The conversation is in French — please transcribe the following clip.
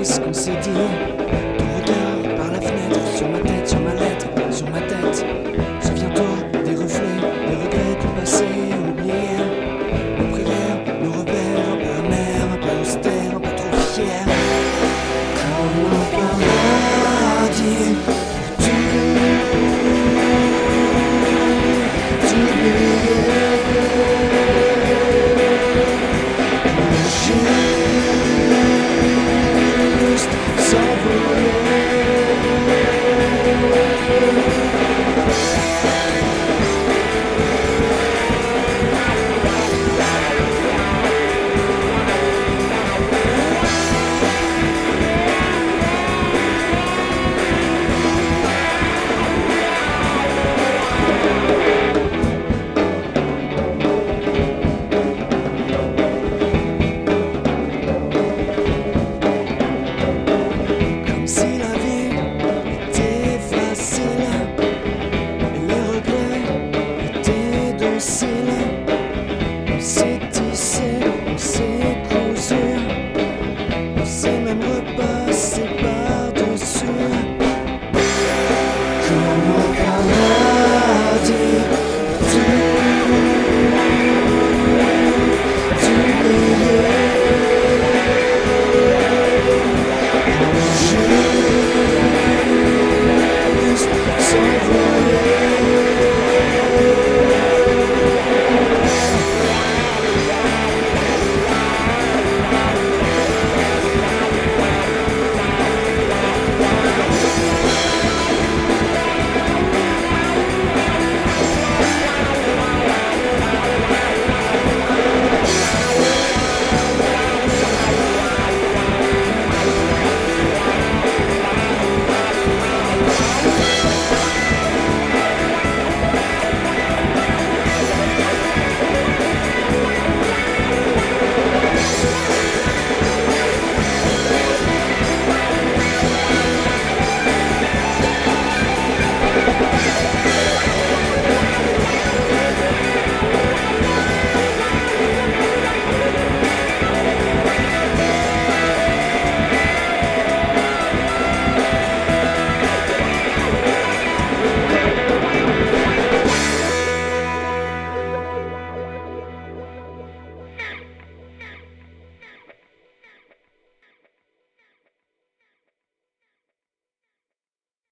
ce qu'on s'est dit. Ton regard par la fenêtre, sur ma tête, sur ma lettre, sur ma tête. Souviens-toi des reflets, des regrets du passé oubliés. Nos prières, nos revers, un peu amers, un peu austères, un peu trop fiers. Comme un paradis pour juste s'envoler. Comme si la vie était facile et les regrets étaient dociles. On s'est tissé, on s'est cousu, on s'est même repassé par-dessus.